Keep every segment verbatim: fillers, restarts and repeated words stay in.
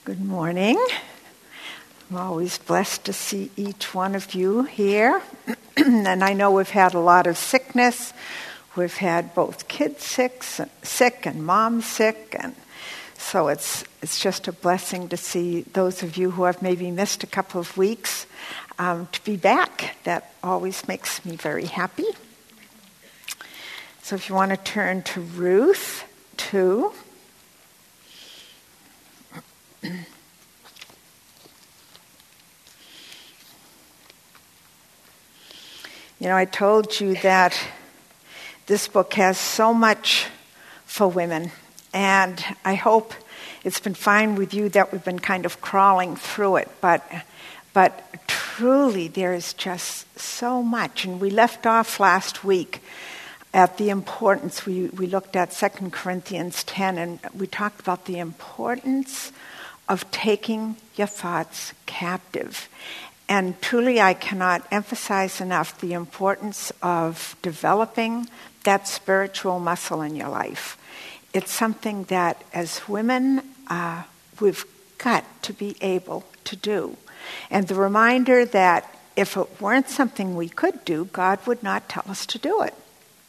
Good morning. I'm always blessed to see each one of you here. And I know we've had a lot of sickness. We've had both kids sick, sick and mom sick. And so it's it's just a blessing to see those of you who have maybe missed a couple of weeks um, to be back. That always makes me very happy. So if you want to turn to Ruth two. You know, I told you that this book has so much for women, and I hope it's been fine with you that we've been kind of crawling through it, but but truly there is just so much. And we left off last week at the importance. We, we looked at Second Corinthians ten, and we talked about the importance of taking your thoughts captive. And truly, I cannot emphasize enough the importance of developing that spiritual muscle in your life. It's something that, as women, uh, we've got to be able to do. And the reminder that if it weren't something we could do, God would not tell us to do it.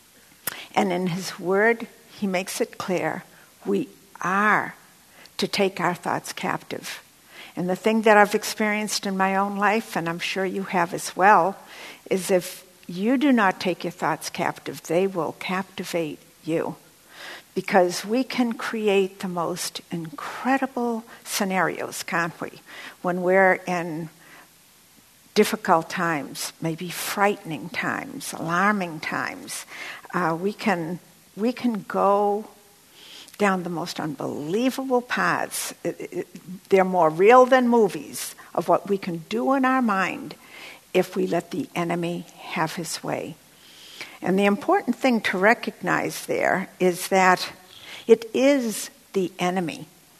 And in His Word, He makes it clear we are to take our thoughts captive. And the thing that I've experienced in my own life, and I'm sure you have as well, is if you do not take your thoughts captive, they will captivate you. Because we can create the most incredible scenarios, can't we? When we're in difficult times, maybe frightening times, alarming times, uh, we can we can go down the most unbelievable paths. It, it, they're more real than movies of what we can do in our mind if we let the enemy have his way. And the important thing to recognize there is that it is the enemy.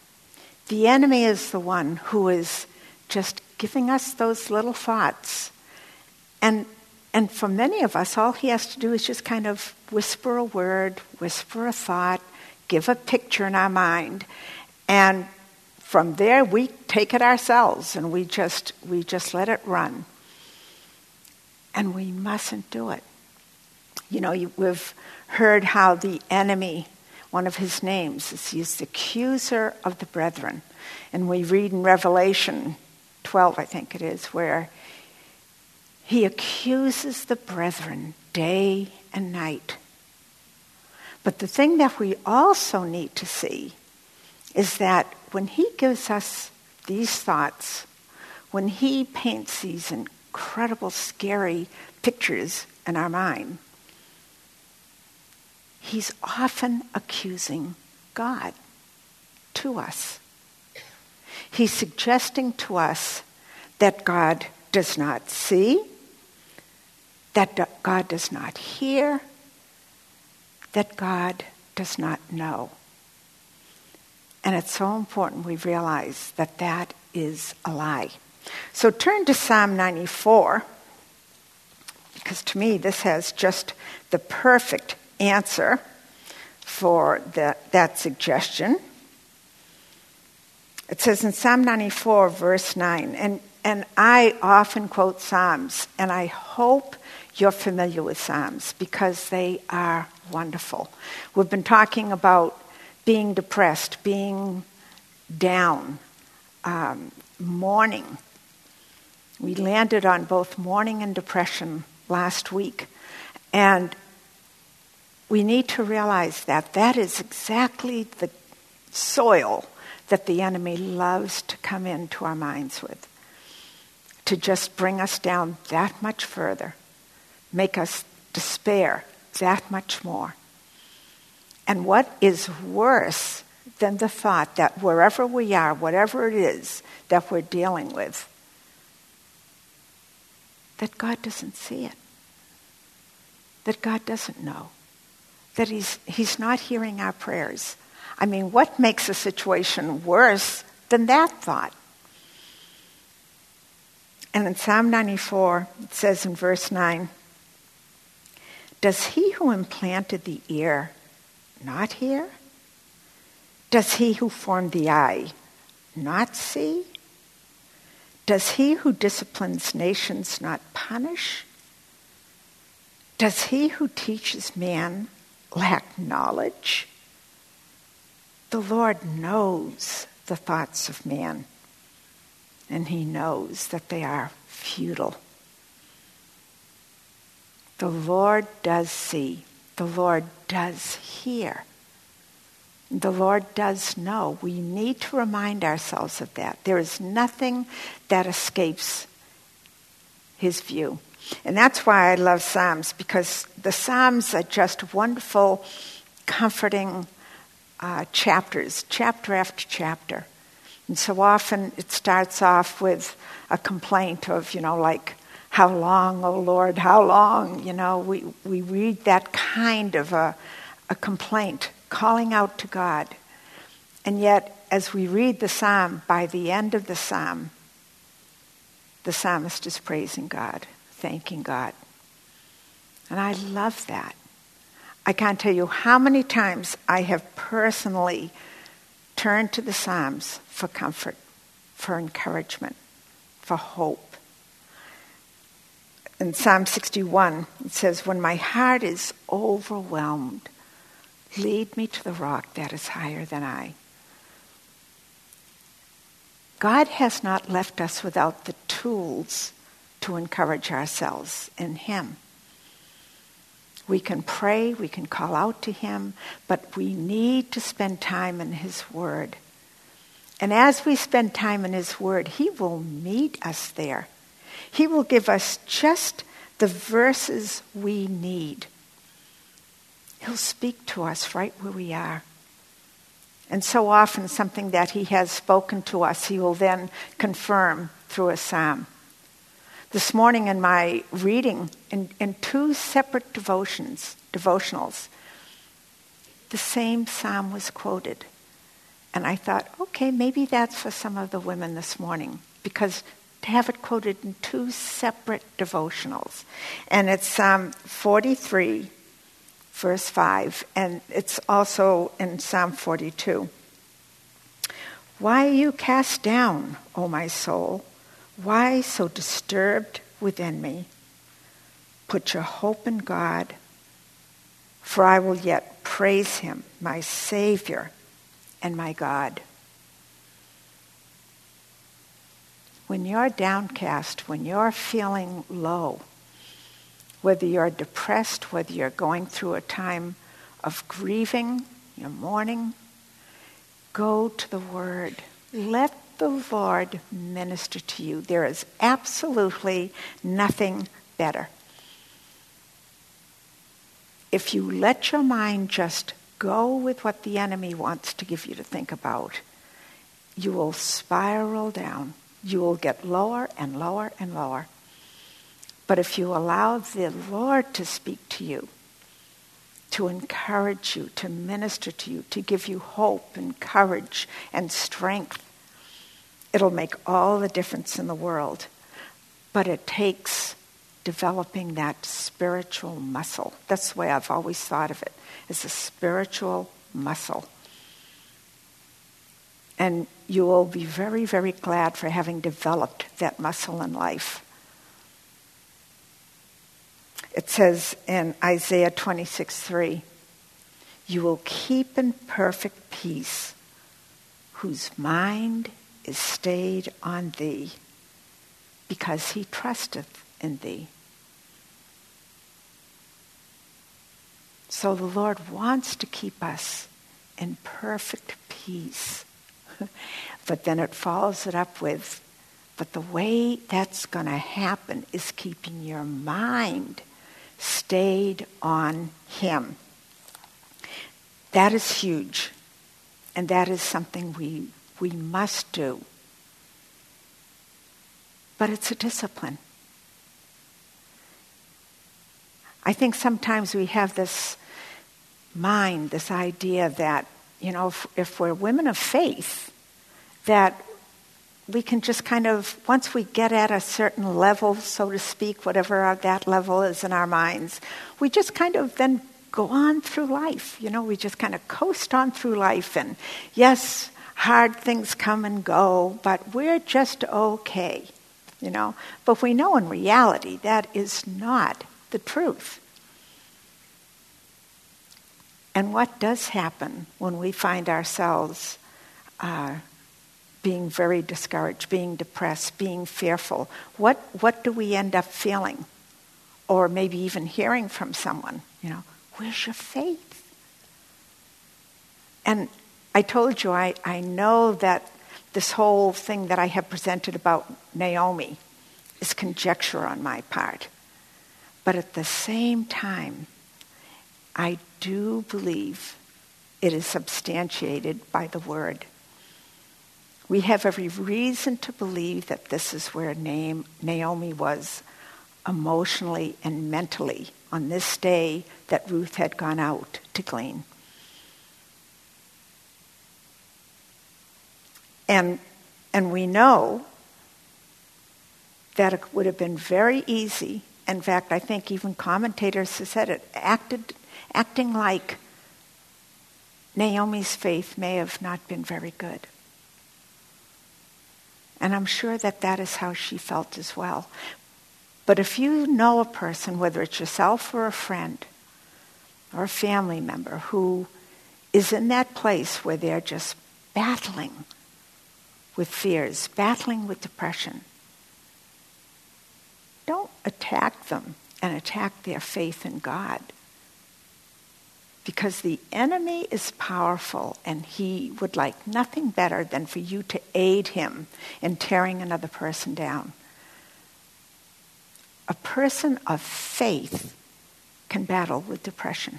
The enemy is the one who is just giving us those little thoughts. And and for many of us, all he has to do is just kind of whisper a word, whisper a thought, give a picture in our mind, and from there we take it ourselves and we just we just let it run. And we mustn't do it. You know, you, we've heard how the enemy, one of his names is he's the accuser of the brethren. And we read in Revelation twelve, I think it is, where he accuses the brethren day and night. But the thing that we also need to see is that when he gives us these thoughts, when he paints these incredible, scary pictures in our mind, he's often accusing God to us. He's suggesting to us that God does not see, that God does not hear, that God does not know. And it's so important we realize that that is a lie. So turn to Psalm ninety-four, because to me this has just the perfect answer for the, that suggestion. It says in Psalm ninety-four, verse nine, and, and I often quote Psalms, and I hope you're familiar with Psalms because they are wonderful. We've been talking about being depressed, being down, um, mourning. We landed on both mourning and depression last week. And we need to realize that that is exactly the soil that the enemy loves to come into our minds with, to just bring us down that much further, make us despair that much more. And what is worse than the thought that wherever we are, whatever it is that we're dealing with, that God doesn't see it, that God doesn't know, that he's, he's not hearing our prayers. I mean, what makes a situation worse than that thought? And in Psalm ninety-four, it says in verse nine, does he who implanted the ear not hear? Does he who formed the eye not see? Does he who disciplines nations not punish? Does he who teaches man lack knowledge? The Lord knows the thoughts of man, and he knows that they are futile. The Lord does see. The Lord does hear. The Lord does know. We need to remind ourselves of that. There is nothing that escapes his view. And that's why I love Psalms, because the Psalms are just wonderful, comforting uh, chapters, chapter after chapter. And so often it starts off with a complaint of, you know, like, how long, oh Lord, how long? You know, we, we read that kind of a, a complaint, calling out to God. And yet, as we read the psalm, by the end of the psalm, the psalmist is praising God, thanking God. And I love that. I can't tell you how many times I have personally turned to the Psalms for comfort, for encouragement, for hope. In Psalm sixty-one, it says, when my heart is overwhelmed, lead me to the rock that is higher than I. God has not left us without the tools to encourage ourselves in him. We can pray, we can call out to him, but we need to spend time in his word. And as we spend time in his word, he will meet us there. He will give us just the verses we need. He'll speak to us right where we are. And so often something that he has spoken to us, he will then confirm through a psalm. This morning in my reading, in, in two separate devotions, devotionals, the same psalm was quoted. And I thought, okay, maybe that's for some of the women this morning, because to have it quoted in two separate devotionals. And it's Psalm forty-three, verse five, and it's also in Psalm forty-two. Why are you cast down, O my soul? Why so disturbed within me? Put your hope in God, for I will yet praise him, my Savior and my God. When you're downcast, when you're feeling low, whether you're depressed, whether you're going through a time of grieving, you're mourning, go to the Word. Let the Lord minister to you. There is absolutely nothing better. If you let your mind just go with what the enemy wants to give you to think about, you will spiral down. You will get lower and lower and lower. But if you allow the Lord to speak to you, to encourage you, to minister to you, to give you hope and courage and strength, it'll make all the difference in the world. But it takes developing that spiritual muscle. That's the way I've always thought of it, as a spiritual muscle. And you will be very, very glad for having developed that muscle in life. It says in Isaiah twenty-six three, you will keep in perfect peace whose mind is stayed on thee, because he trusteth in thee. So the Lord wants to keep us in perfect peace. But then it follows it up with, but the way that's going to happen is keeping your mind stayed on him. That is huge. And that is something we we must do. But it's a discipline. I think sometimes we have this mind, this idea that, you know, if, if we're women of faith, that we can just kind of, once we get at a certain level, so to speak, whatever our, that level is in our minds, we just kind of then go on through life. You know, we just kind of coast on through life. And yes, hard things come and go, but we're just okay, you know. But we know in reality that is not the truth. And what does happen when we find ourselves uh, being very discouraged, being depressed, being fearful? What what do we end up feeling? Or maybe even hearing from someone, you know, where's your faith? And I told you, I, I know that this whole thing that I have presented about Naomi is conjecture on my part. But at the same time, I do believe it is substantiated by the Word. We have every reason to believe that this is where Naomi was emotionally and mentally on this day that Ruth had gone out to glean. And, and we know that it would have been very easy. In fact, I think even commentators have said it, acted, acting like Naomi's faith may have not been very good. And I'm sure that that is how she felt as well. But if you know a person, whether it's yourself or a friend or a family member who is in that place where they're just battling with fears, battling with depression, don't attack them and attack their faith in God. Because the enemy is powerful and he would like nothing better than for you to aid him in tearing another person down. A person of faith can battle with depression.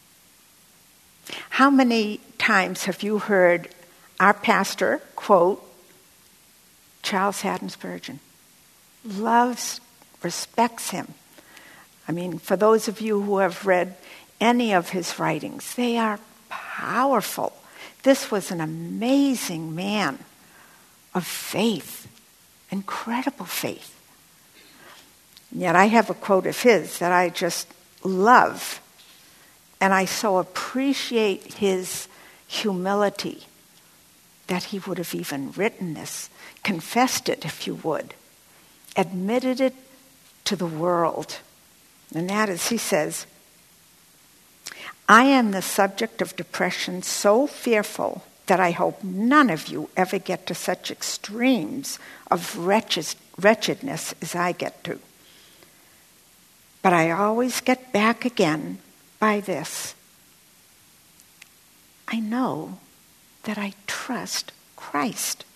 How many times have you heard our pastor quote Charles Haddon Spurgeon? Loves, respects him. I mean, for those of you who have read any of his writings, they are powerful. This was an amazing man of faith, incredible faith. And yet I have a quote of his that I just love, and I so appreciate his humility that he would have even written this, confessed it if you would, admitted it to the world. And that is, he says, I am the subject of depression so fearful that I hope none of you ever get to such extremes of wretched, wretchedness as I get to. But I always get back again by this. I know that I trust Christ.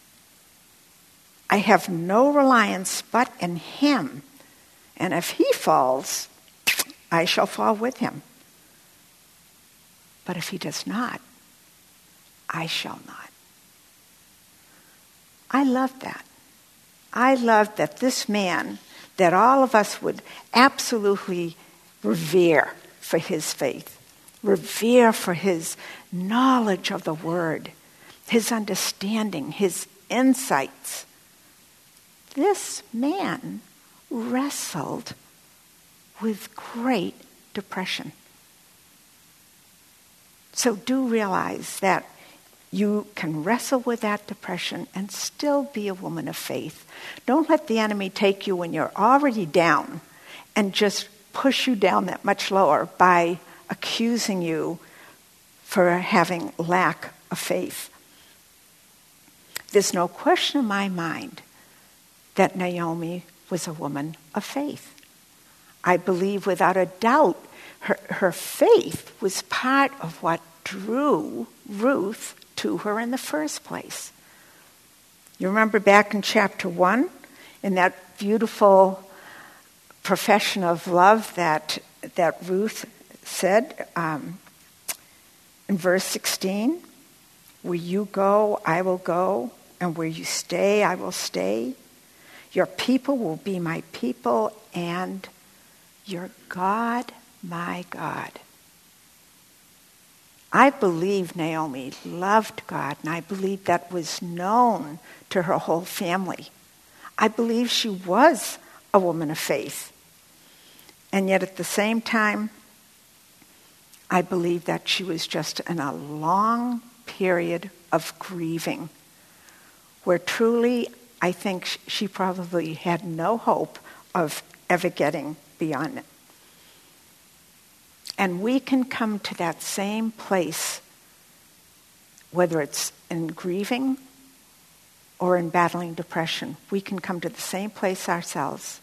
I have no reliance but in him. And if he falls, I shall fall with him. But if he does not, I shall not. I love that. I love that this man, that all of us would absolutely revere for his faith, revere for his knowledge of the Word, his understanding, his insights. This man wrestled with great depression. So do realize that you can wrestle with that depression and still be a woman of faith. Don't let the enemy take you when you're already down and just push you down that much lower by accusing you for having lack of faith. There's no question in my mind that Naomi was a woman of faith. I believe without a doubt her, her faith was part of what drew Ruth to her in the first place. You remember back in chapter one, in that beautiful profession of love that that Ruth said um, in verse sixteen, where you go, I will go, and where you stay, I will stay. Your people will be my people, and your God, my God. I believe Naomi loved God, and I believe that was known to her whole family. I believe she was a woman of faith. And yet at the same time, I believe that she was just in a long period of grieving, where truly I think she probably had no hope of ever getting beyond it. And we can come to that same place, whether it's in grieving or in battling depression. We can come to the same place ourselves.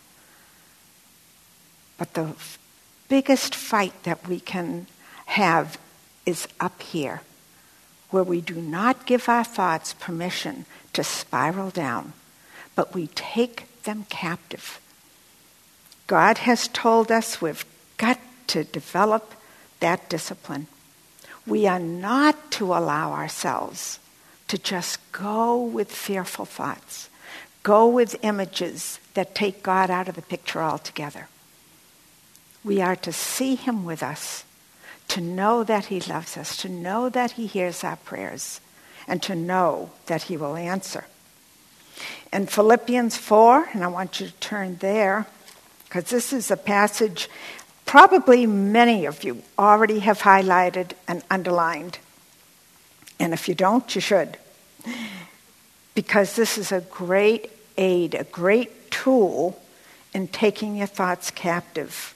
But the biggest fight that we can have is up here, where we do not give our thoughts permission to spiral down, but we take them captive. God has told us we've got to develop that discipline. We are not to allow ourselves to just go with fearful thoughts, go with images that take God out of the picture altogether. We are to see him with us, to know that he loves us, to know that he hears our prayers, and to know that he will answer. In Philippians four, and I want you to turn there, because this is a passage probably many of you already have highlighted and underlined. And if you don't, you should. Because this is a great aid, a great tool in taking your thoughts captive.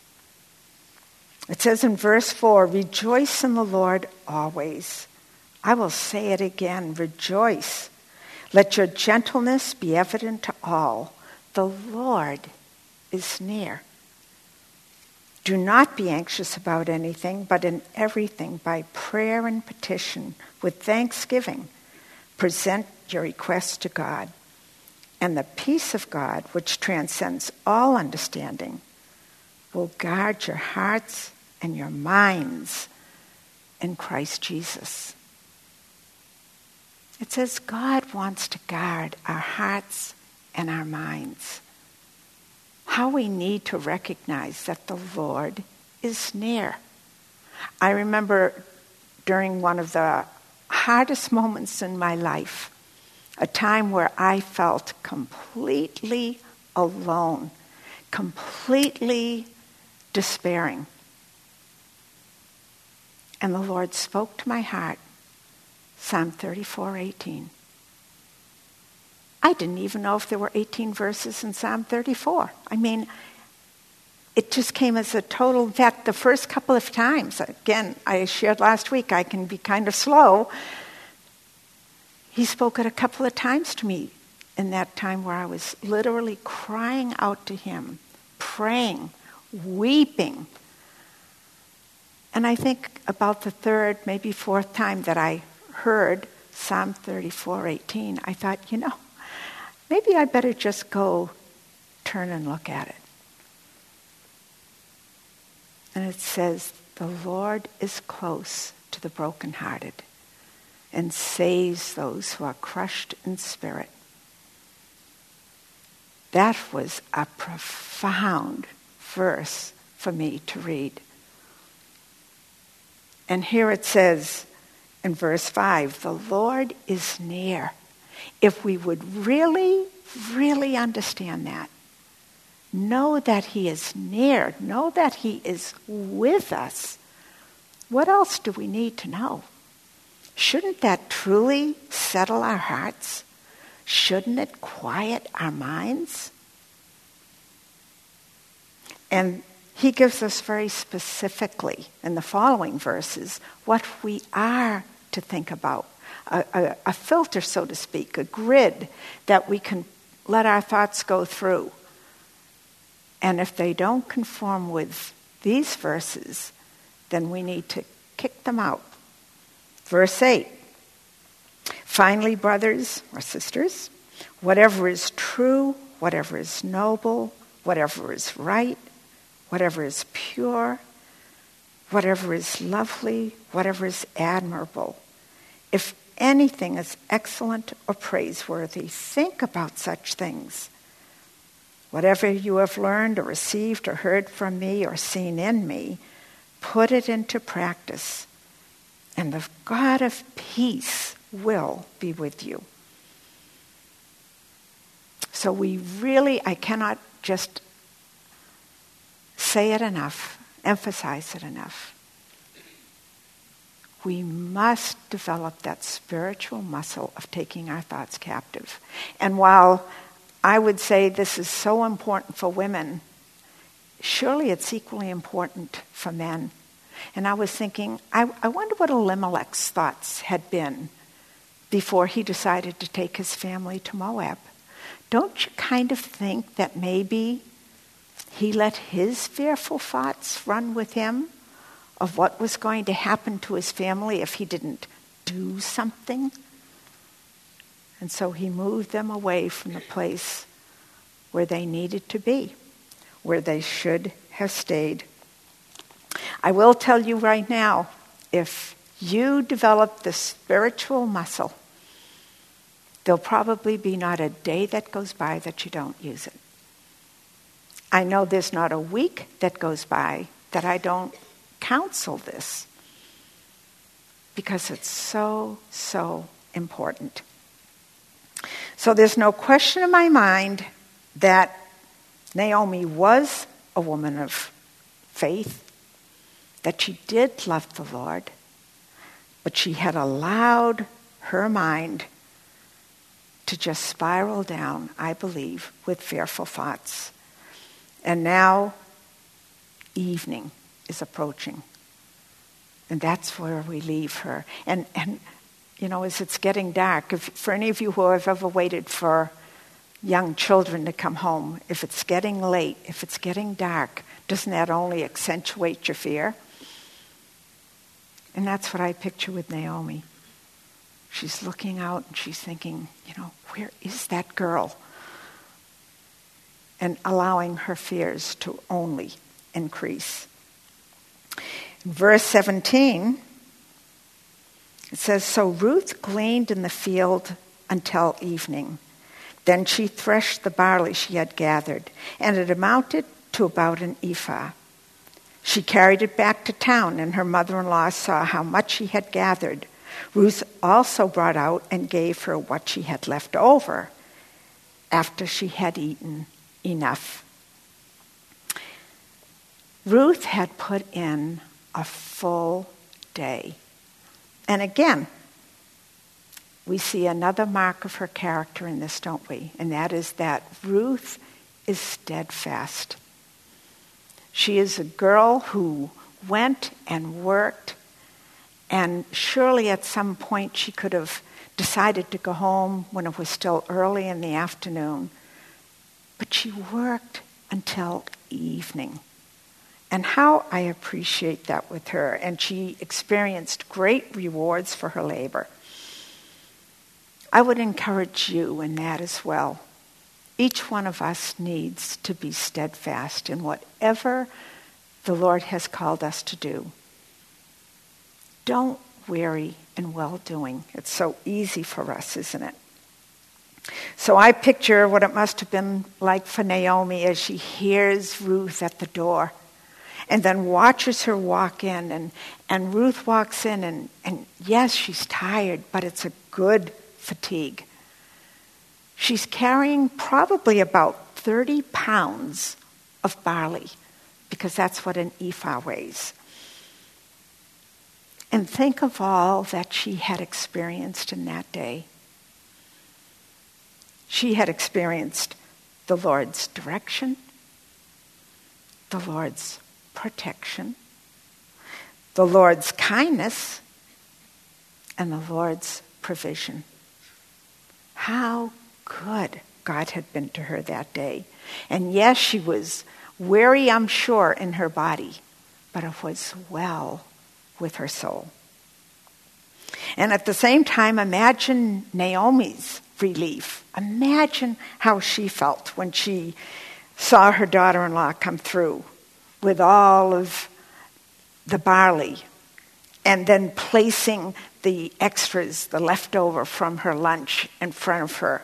It says in verse four, "Rejoice in the Lord always." I will say it again, rejoice. Let your gentleness be evident to all. The Lord is near. Do not be anxious about anything, but in everything, by prayer and petition, with thanksgiving, present your requests to God. And the peace of God, which transcends all understanding, will guard your hearts and your minds in Christ Jesus. It says God wants to guard our hearts and our minds. How we need to recognize that the Lord is near. I remember during one of the hardest moments in my life, a time where I felt completely alone, completely despairing. And the Lord spoke to my heart, Psalm thirty-four eighteen. I didn't even know if there were eighteen verses in Psalm thirty-four. I mean, it just came as a total, in fact, the first couple of times, again, I shared last week, I can be kind of slow. He spoke it a couple of times to me in that time where I was literally crying out to him, praying, weeping. And I think about the third, maybe fourth time that I heard Psalm thirty-four eighteen, I thought, you know, maybe I better just go turn and look at it. And it says, the Lord is close to the brokenhearted and saves those who are crushed in spirit. That was a profound verse for me to read. And here it says in verse five, the Lord is near. If we would really, really understand that, know that he is near, know that he is with us, what else do we need to know? Shouldn't that truly settle our hearts? Shouldn't it quiet our minds? And he gives us very specifically in the following verses what we are to think about. A, a, a filter, so to speak, a grid that we can let our thoughts go through. And if they don't conform with these verses, then we need to kick them out. Verse eight, finally, brothers or sisters, whatever is true, whatever is noble, whatever is right, whatever is pure, whatever is lovely, whatever is admirable, if anything is excellent or praiseworthy, think about such things. Whatever you have learned or received or heard from me or seen in me, put it into practice, and the God of peace will be with you. So we really, I cannot just say it enough, emphasize it enough. we must develop that spiritual muscle of taking our thoughts captive. And while I would say this is so important for women, surely it's equally important for men. And I was thinking, I, I wonder what Elimelech's thoughts had been before he decided to take his family to Moab. Don't you kind of think that maybe he let his fearful thoughts run with him of what was going to happen to his family if he didn't do something? And so he moved them away from the place where they needed to be, where they should have stayed. I will tell you right now, if you develop the spiritual muscle, there'll probably be not a day that goes by that you don't use it. I know there's not a week that goes by that I don't counsel this, because it's so, so important. So there's no question in my mind that Naomi was a woman of faith, that she did love the Lord, but she had allowed her mind to just spiral down, I believe, with fearful thoughts. And now evening is approaching. And that's where we leave her. And, and you know, as it's getting dark, if, for any of you who have ever waited for young children to come home, if it's getting late, if it's getting dark, doesn't that only accentuate your fear? And that's what I picture with Naomi. She's looking out and she's thinking, you know, where is that girl? And allowing her fears to only increase. In verse seventeen, it says, so Ruth gleaned in the field until evening. Then she threshed the barley she had gathered, and it amounted to about an ephah. She carried it back to town, and her mother-in-law saw how much she had gathered. Ruth also brought out and gave her what she had left over after she had eaten enough. Ruth had put in a full day. And again, we see another mark of her character in this, don't we? And that is that Ruth is steadfast. She is a girl who went and worked, and surely at some point she could have decided to go home when it was still early in the afternoon. But she worked until evening. And how I appreciate that with her. And she experienced great rewards for her labor. I would encourage you in that as well. Each one of us needs to be steadfast in whatever the Lord has called us to do. Don't weary in well-doing. It's so easy for us, isn't it? So I picture what it must have been like for Naomi as she hears Ruth at the door and then watches her walk in. And, and Ruth walks in, and, and yes, she's tired, but it's a good fatigue. She's carrying probably about thirty pounds of barley, because that's what an ephah weighs. And think of all that she had experienced in that day. She had experienced the Lord's direction, the Lord's protection, the Lord's kindness, and the Lord's provision. How good God had been to her that day. And yes, she was weary, I'm sure, in her body, but it was well with her soul. And at the same time, imagine Naomi's relief. Imagine how she felt when she saw her daughter-in-law come through with all of the barley and then placing the extras, the leftover from her lunch, in front of her.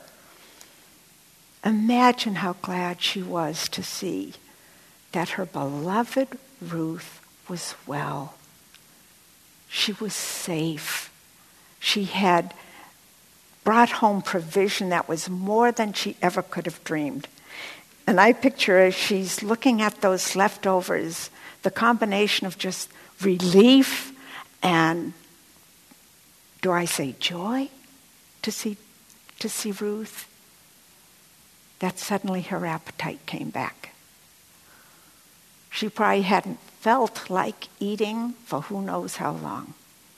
Imagine how glad she was to see that her beloved Ruth was well. She was safe. She had brought home provision that was more than she ever could have dreamed. And I picture as she's looking at those leftovers, the combination of just relief and Do I say joy to see to see Ruth? That suddenly her appetite came back. She probably hadn't felt like eating for who knows how long.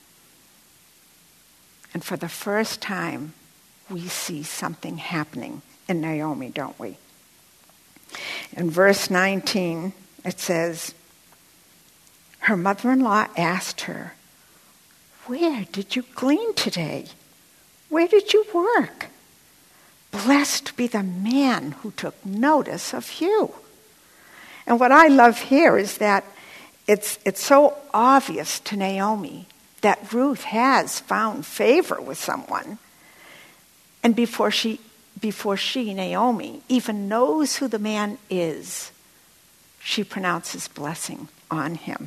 And for the first time, we see something happening in Naomi, don't we? In verse nineteen, it says, her mother-in-law asked her, "Where did you glean today? Where did you work? Blessed be the man who took notice of you." And what I love here is that it's it's so obvious to Naomi that Ruth has found favor with someone. And before she, before she, Naomi, even knows who the man is, she pronounces blessing on him.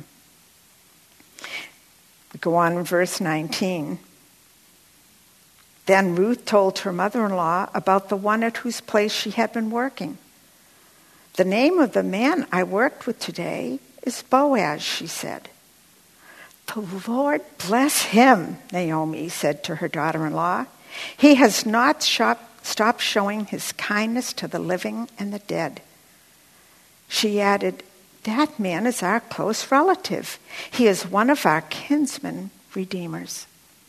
We go on in verse nineteen. Then Ruth told her mother-in-law about the one at whose place she had been working. "The name of the man I worked with today is Boaz," she said. "The Lord bless him," Naomi said to her daughter-in-law. "He has not stopped showing his kindness to the living and the dead." She added, "That man is our close relative. He is one of our kinsman redeemers."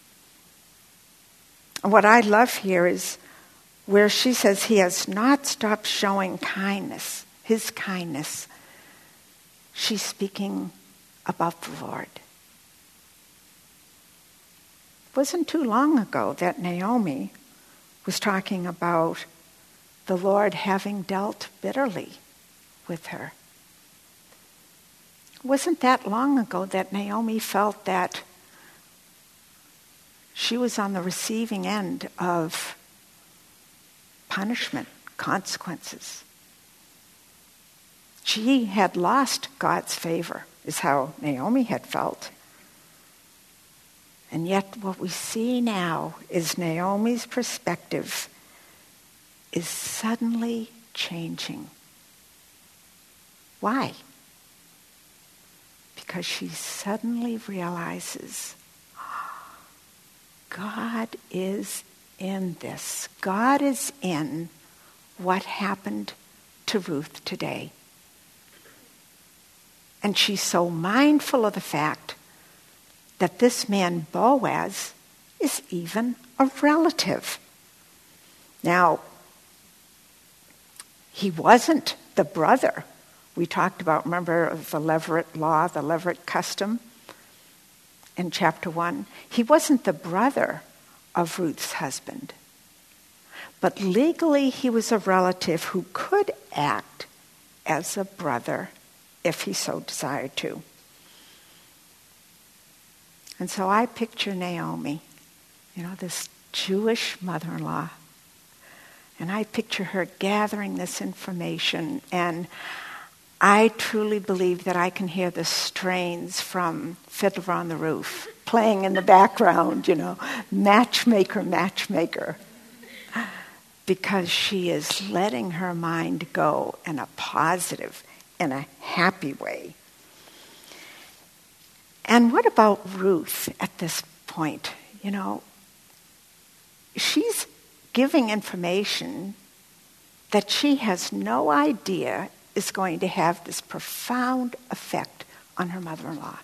What I love here is where she says he has not stopped showing kindness, his kindness. She's speaking about the Lord. It wasn't too long ago that Naomi was talking about the Lord having dealt bitterly with her. It wasn't that long ago that Naomi felt that she was on the receiving end of punishment, consequences. She had lost God's favor, is how Naomi had felt. And yet what we see now is Naomi's perspective is suddenly changing. Why? Because she suddenly realizes God is in this. God is in what happened to Ruth today. And she's so mindful of the fact that this man Boaz is even a relative. Now, he wasn't the brother. We talked about, remember, the Levirate law, the Levirate custom in chapter one. He wasn't the brother of Ruth's husband. But legally, he was a relative who could act as a brother if he so desired to. And so I picture Naomi, you know, this Jewish mother-in-law, and I picture her gathering this information, and I truly believe that I can hear the strains from Fiddler on the Roof playing in the background, you know, matchmaker, matchmaker, because she is letting her mind go in a positive, in a happy way. And what about Ruth at this point? You know, she's giving information that she has no idea is going to have this profound effect on her mother-in-law.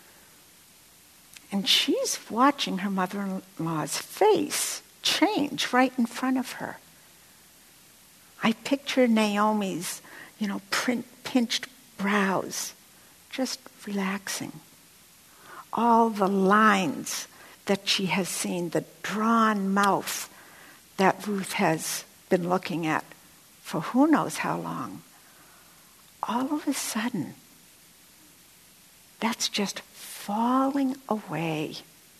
And she's watching her mother-in-law's face change right in front of her. I picture Naomi's, you know, print, pinched brows, just relaxing. All the lines that she has seen, the drawn mouth that Ruth has been looking at for who knows how long. All of a sudden, that's just falling away.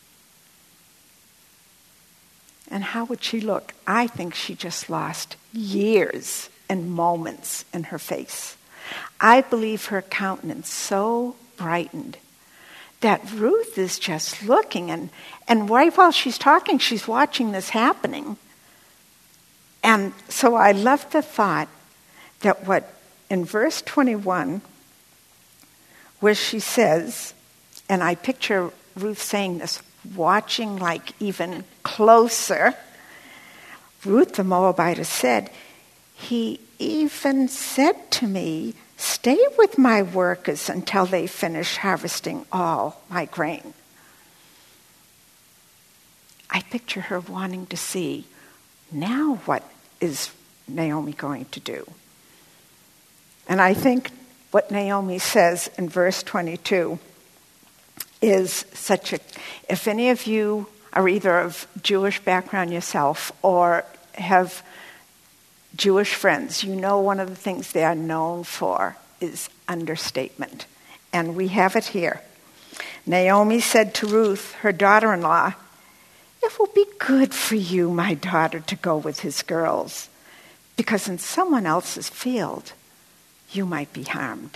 And how would she look? I think she just lost years and moments in her face. I believe her countenance so brightened that Ruth is just looking, and, and right while she's talking, she's watching this happening. And so I love the thought that what in verse twenty-one, where she says, and I picture Ruth saying this watching like even closer, Ruth the Moabitess said, "He even said to me, 'Stay with my workers until they finish harvesting all my grain.'" I picture her wanting to see, now what is Naomi going to do? And I think what Naomi says in verse twenty-two is such a, if any of you are either of Jewish background yourself or have Jewish friends, you know one of the things they are known for is understatement. And we have it here. Naomi said to Ruth, her daughter-in-law, "It will be good for you, my daughter, to go with his girls, because in someone else's field you might be harmed."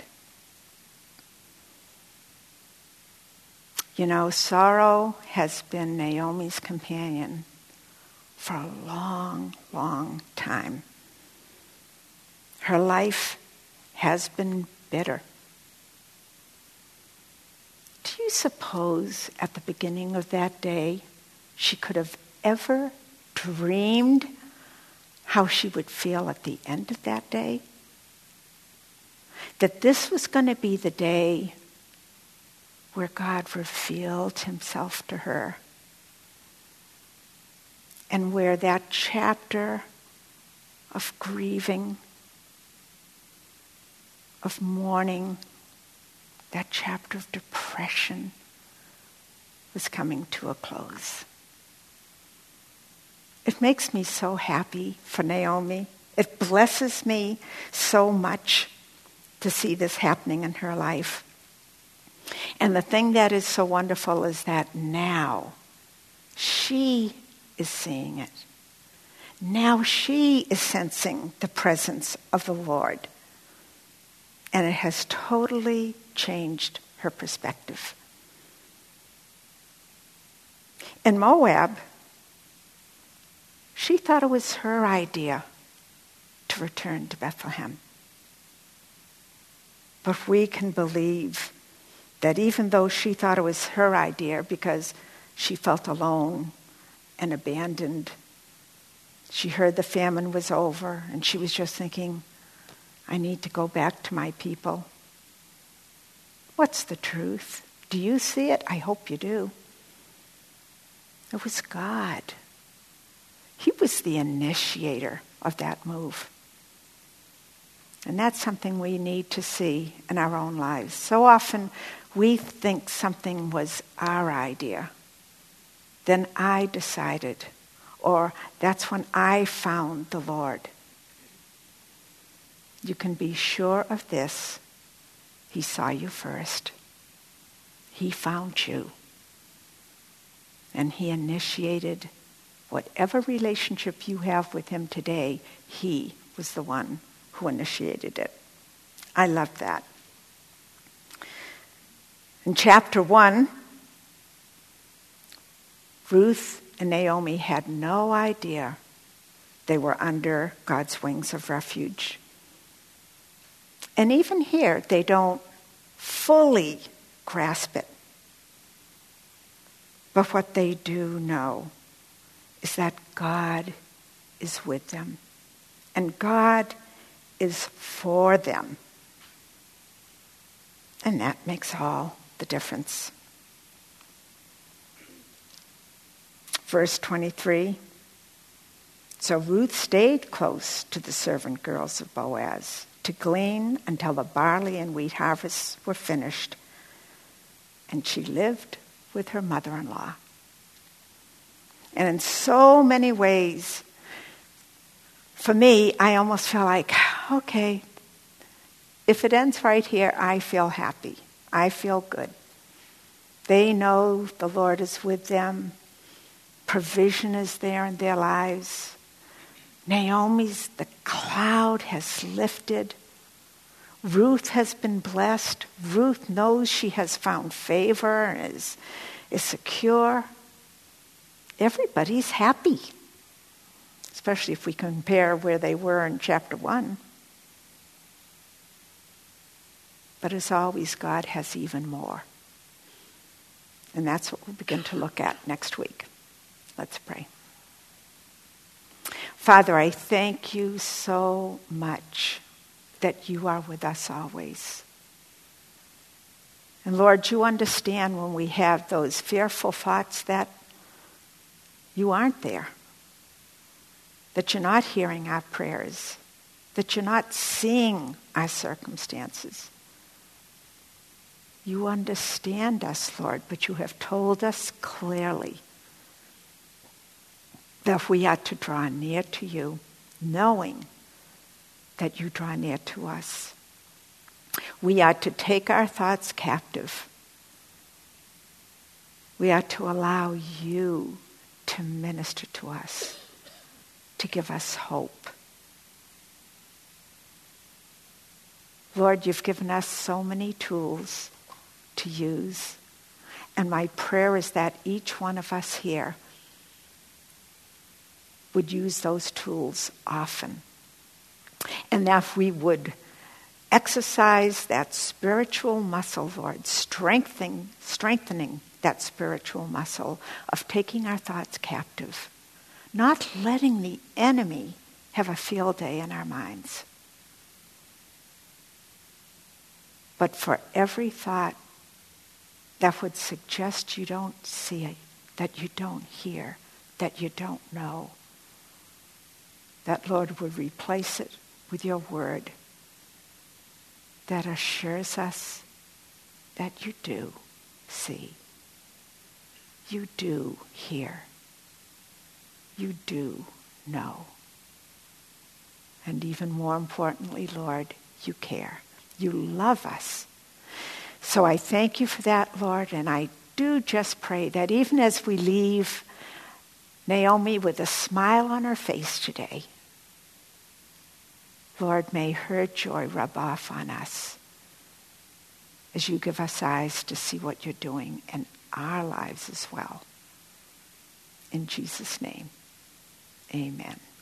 You know, sorrow has been Naomi's companion for a long, long time. Her life has been bitter. Do you suppose at the beginning of that day she could have ever dreamed how she would feel at the end of that day? That this was going to be the day where God revealed himself to her, and where that chapter of grieving, of mourning, that chapter of depression was coming to a close. It makes me so happy for Naomi. It blesses me so much to see this happening in her life. And the thing that is so wonderful is that now she is seeing it. Now she is sensing the presence of the Lord. And it has totally changed her perspective. In Moab, she thought it was her idea to return to Bethlehem. But we can believe that even though she thought it was her idea because she felt alone and abandoned, she heard the famine was over and she was just thinking, I need to go back to my people. What's the truth? Do you see it? I hope you do. It was God. He was the initiator of that move. And that's something we need to see in our own lives. So often we think something was our idea. Then I decided, or that's when I found the Lord. You can be sure of this. He saw you first. He found you. And he initiated whatever relationship you have with him today. He was the one who initiated it. I love that. In chapter one, Ruth and Naomi had no idea they were under God's wings of refuge. And even here, they don't fully grasp it. But what they do know is that God is with them. And God is for them. And that makes all the difference. Verse twenty-three. So Ruth stayed close to the servant girls of Boaz to glean until the barley and wheat harvests were finished. And she lived with her mother-in-law. And in so many ways, for me, I almost feel like, okay, if it ends right here, I feel happy. I feel good. They know the Lord is with them. Provision is there in their lives. Naomi's, the cloud has lifted. Ruth has been blessed. Ruth knows she has found favor and is, is secure. Everybody's happy, especially if we compare where they were in chapter one. But as always, God has even more. And that's what we'll begin to look at next week. Let's pray. Father, I thank you so much that you are with us always. And Lord, you understand when we have those fearful thoughts that you aren't there, that you're not hearing our prayers, that you're not seeing our circumstances. You understand us, Lord, but you have told us clearly that we are to draw near to you, knowing that you draw near to us. We are to take our thoughts captive. We are to allow you to minister to us, to give us hope. Lord, you've given us so many tools to use, and my prayer is that each one of us here would use those tools often, and that we would exercise that spiritual muscle, Lord, strengthening, strengthening that spiritual muscle of taking our thoughts captive, not letting the enemy have a field day in our minds. But for every thought that would suggest you don't see it, that you don't hear, that you don't know, that Lord would replace it with your word that assures us that you do see, you do hear, you do know. And even more importantly, Lord, you care. You love us. So I thank you for that, Lord, and I do just pray that even as we leave Naomi with a smile on her face today, Lord, may her joy rub off on us as you give us eyes to see what you're doing in our lives as well. In Jesus' name, amen.